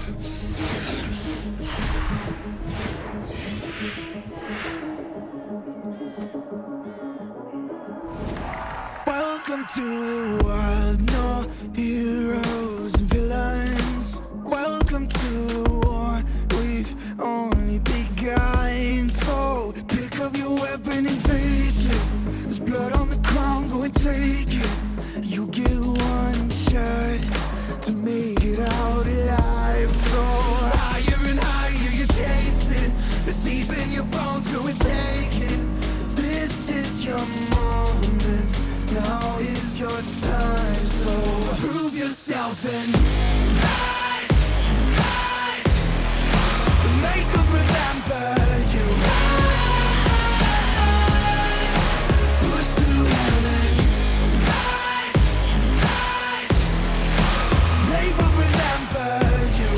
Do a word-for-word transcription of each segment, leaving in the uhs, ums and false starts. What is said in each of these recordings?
Welcome to the world, no heroes and villains. Welcome to the war, we've only begun. So pick up your weapon and face it. There's blood on the ground, go and take it. You get one shot to make it out alive. So higher and higher you chase it. It's deep in your bones, go and take it. This is your moment, now is your time. So prove yourself and rise, rise. Make them remember you. Rise, push through heaven. Rise, rise. They will remember you.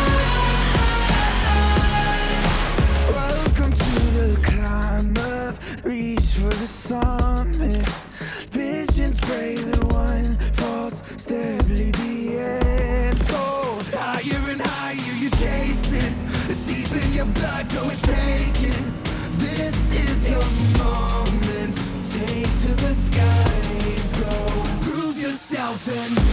Rise. Welcome to the climb up, reach for the summit. Visions brave, the one false step lead the end. So higher and higher you chase it. It's deep in your blood, go and take it. This is your moment, take to the skies, go. Prove yourself and